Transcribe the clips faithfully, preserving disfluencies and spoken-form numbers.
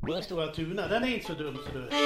Stora Tuna, den är inte så dum så du.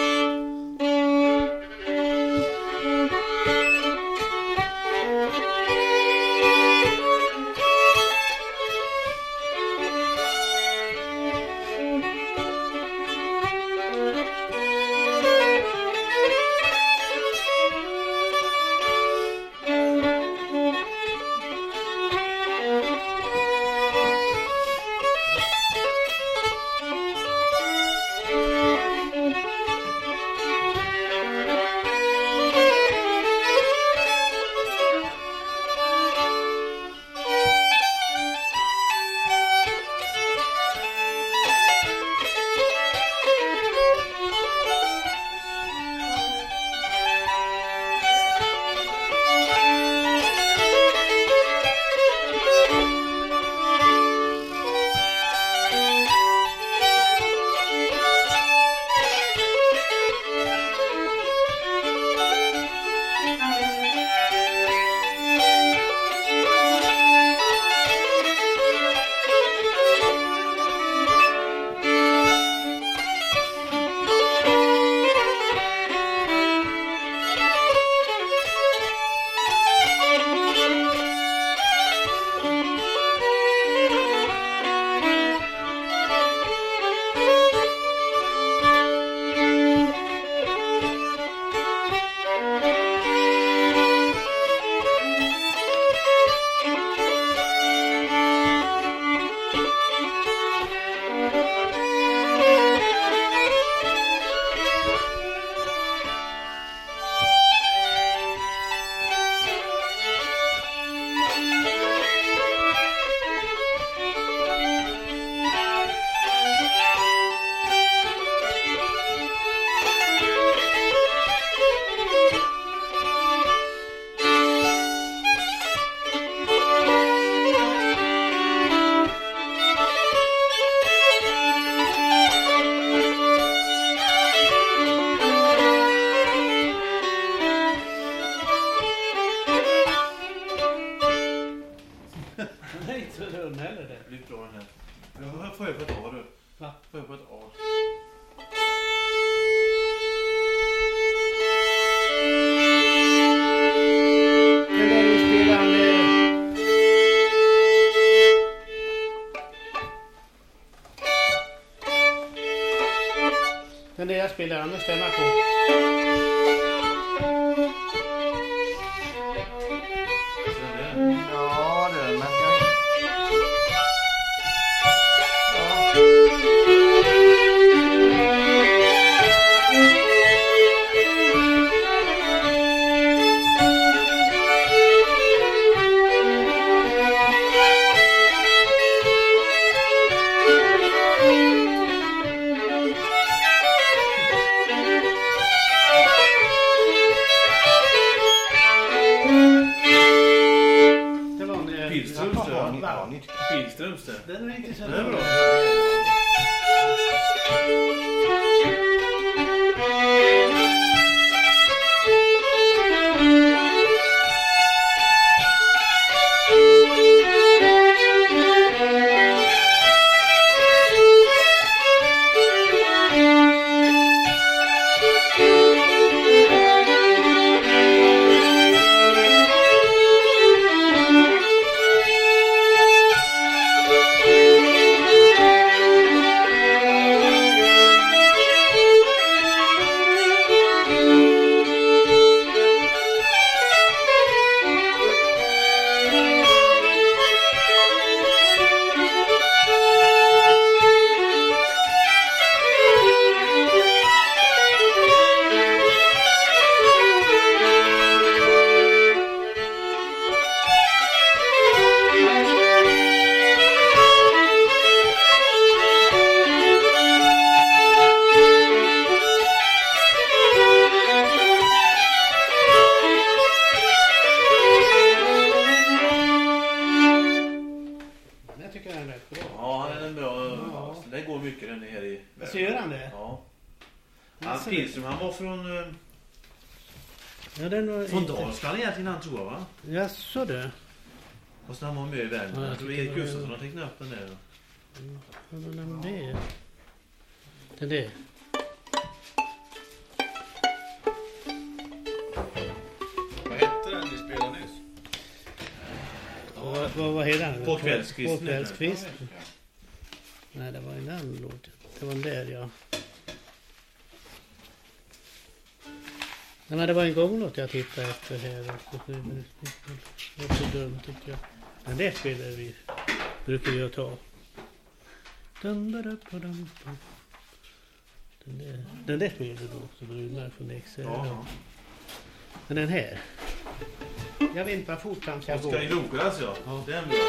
Den där jag spelar andra stämma på. Ja, det är men jag... Pilströms det. Den är inte så bra. Pilström, han var från uh, ja, den från Dalsland egentligen, han tror jag, va? Ja, så det. Och så han var med i Värmland. Ja, jag tror Erik Gustafsson har tecknat upp den där. Ja, men det. Den där. Vad hette den ni spelade nyss? Vad, vad, vad heter den? På kvällskvisten. På kvällskvisten. Nej, det var en annan låt. Det var den där, ja. Nej, men det var en gång låt jag tittade efter här. Det var så dumt tycker jag. Men det spelar vi. Brukar jag ta. Den där, den där, den där spelar då också. Brunnar från X R. Ja. Men den här. Jag vet inte vad fort han ska gå. Oskar i Lokas, ja. Ja. Den bra.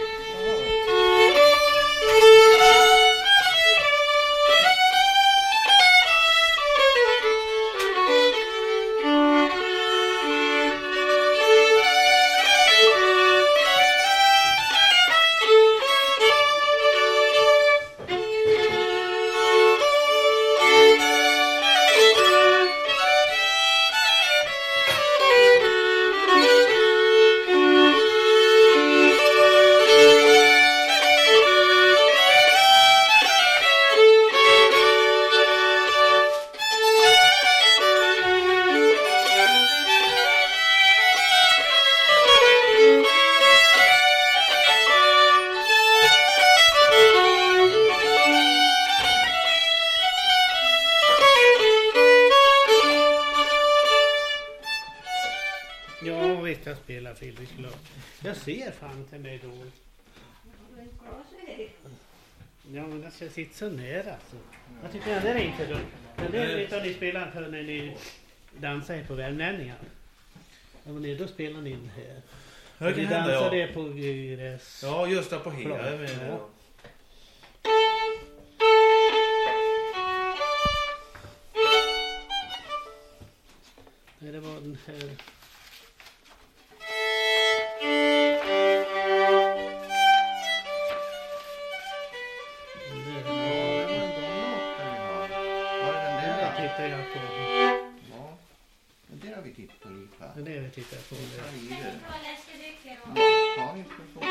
Ja, visst jag spelar Phil. Jag ser fan till mig då. Ja, men jag ska sitta så nära alltså. Jag tycker den där är inte dumt. Den där vet jag ni spelar för när ni dansar på värmlänningar. Ja, men då spelar ni in här. Hör Ni kan hända, dansar ja. det på gräs. Ja, just det på hela. Klart, Jag menar, ja. Nej, det var den här. Den där. Var det den Den där där? tittar jag på. Ja. Men det har vi tittat på lite va? Den där vi tittar på. Ja, Det. i det. Ja. Ja, vi ska få.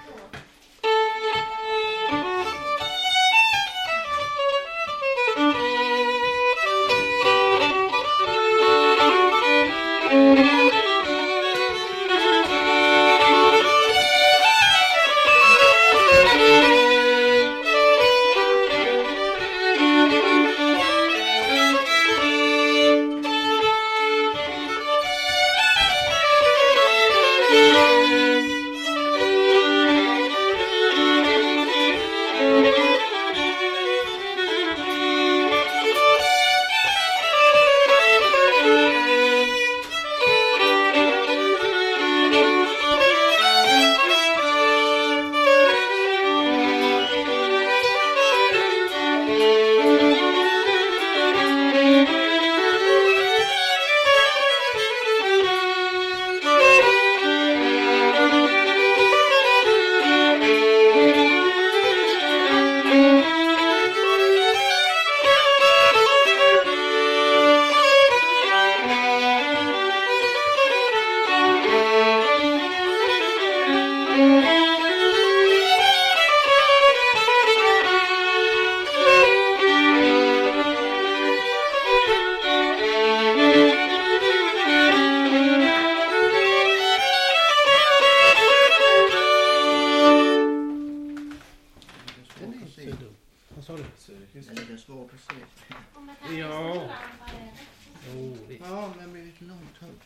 Vad sa du? Det är lite svårt att se. Ja. Jo, visst. Ja, men det blir lite långt högt.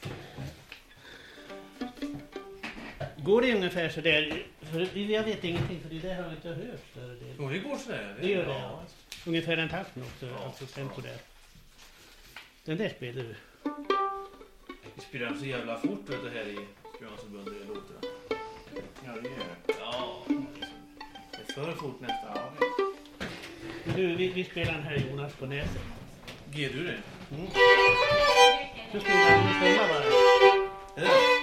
Går det ungefär så där? För jag vet ingenting för det där har jag inte hört större del. Jo, det går sådär. Det gör det, ja. Ungefär en takten också, Ja. alltså tempo där. Den där spelar du. Vi spelar så jävla fort vet du, här i Spjörnsförbundet i låtarna. Ja, det gör det. Ja, det är för fort nästan. Ja, visst. Du, vi, vi spelar den här Jonas på näset. Ger du det? Mm. Så spelar den med stämma bara. Är det?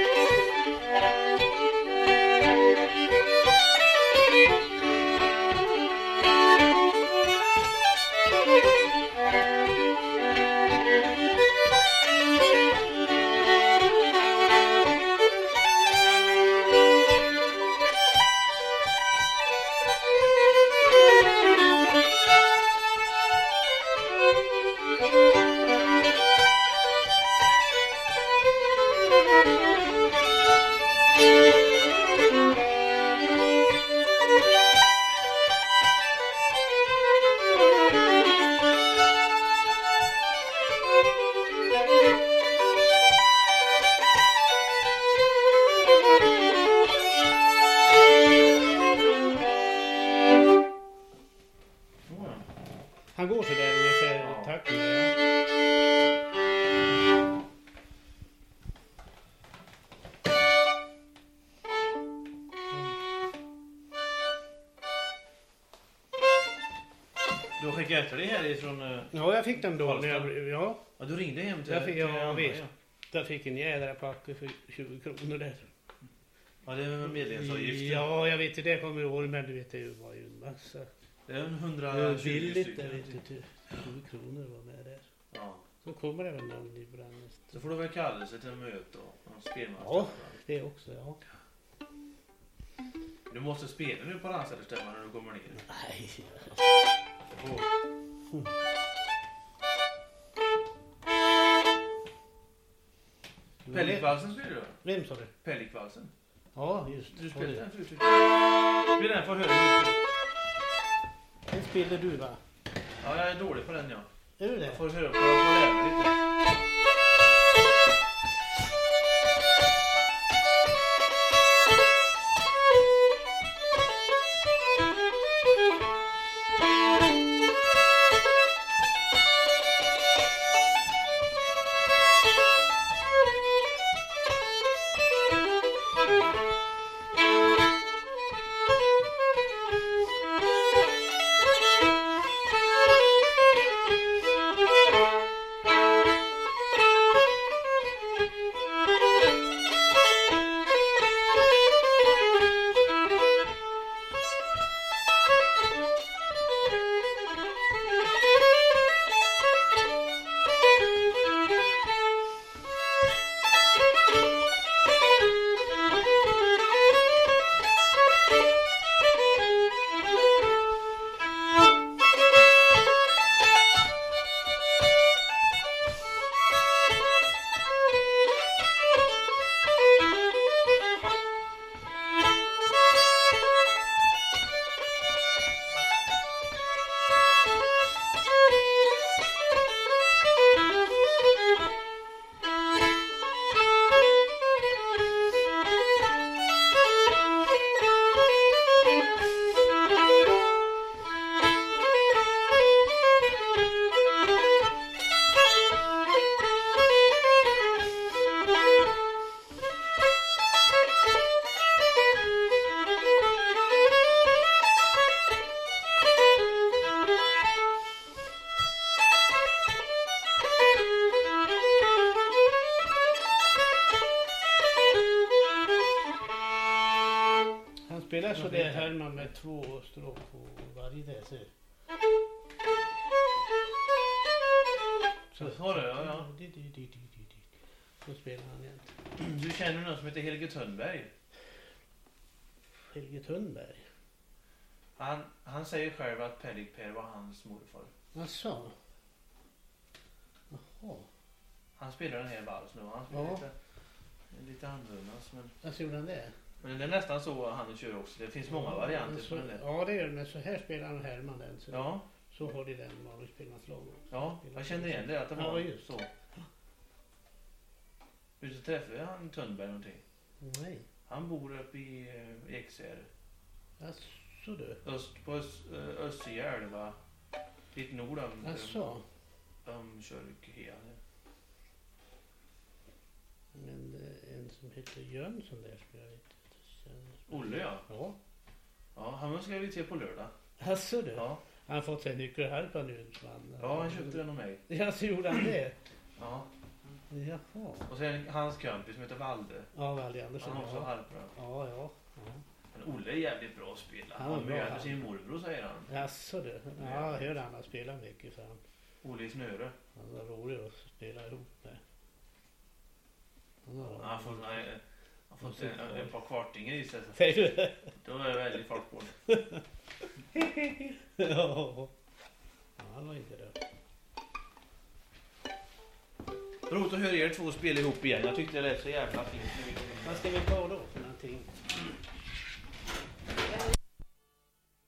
Ja. Han går så där ungefär Ja. i takt med, ja. Du skickade efter dig härifrån... Uh, Ja, jag fick den då när jag, blev- ja, ja, du ringde hem till... Jag fick- till ja, Anna, visst. jag fick en jädra packe för tjugo kronor där. Ja, det är en medlemsavgift. Ja, jag vet inte, det kommer jag ihåg, men du vet, det var ju en massa. Det är en Det var hundratjugo billigt stycken. där, vet du, till tjugo kronor var med där. Ja. Så kommer det väl någon i Brannäs. Så får du väl kallelse till en möte och en spelmatch. Ja. Det också, ja. Du måste spela nu på Ransäterstämman när du kommer ner. Nej. Oh. Pellikvalsen spelar du? Vem sa du? Pellikvalsen. Ja, just Du det. spelar den förut. Spela den, får höra hur du spelar. Den spelar du, va? Ja, jag är dålig på den, ja. Är du det? Jag får höra på den och lära mig lite. Spelar så det här man med två stråk på varje där. Så. Så har du, ja, ja. Så spelar han igen. Du känner någon som heter Helge Törnberg. Helge Törnberg. Han, han säger själv att Pellik Per var hans morfar. Asså? Jaha. Han spelar den här vals nu. Han spelar Ja. lite, lite annorlunda. Men, Alltså gjorde han det? men det är nästan så han kör också. Det finns många varianter så, på den där. Ja det gör det, men så här spelar han Herman den. Så, Ja, så har de den man spelar slag. ja, jag kände igen det. Att det var Ja, just. så. Ute träffade han Törnberg någonting. Nej. Han bor uppe i eh, Ekshär. Asså du. Öst, på öst, eh, Östergärva. Lite nord om, Asså. om Körkehed. Men eh, en som heter Jönsson där spelar lite. Olle, ja. Ja. Ja, han ska vi se på lördag. Asså du. Ja, Han har fått sig nyckelharpa nu. Man. ja han köpte den av mig. Ja, så gjorde han det. Ja. Jaha. Och sen hans kompis som heter Valde. Ja, Valde Andersson. Han har också Ja. harpa. Ja, ja. ja. Men Olle är jävligt bra att spela. Han var Han bra, möter han. sin morbror, säger han. Jaså du. Ja, jag hörde han har spelat mycket för han. Olle i Snöre. Han var rolig att spela ihop med. Han var Han har fått, nej, han har fått en, ett par kvartingar i sig. rolig. Då är det väldigt fart på det. Ja. Ja, han var inte det. Roligt att höra er två spela ihop igen. Jag tyckte det lät så jävla fint. Vad ska vi ta då för någonting?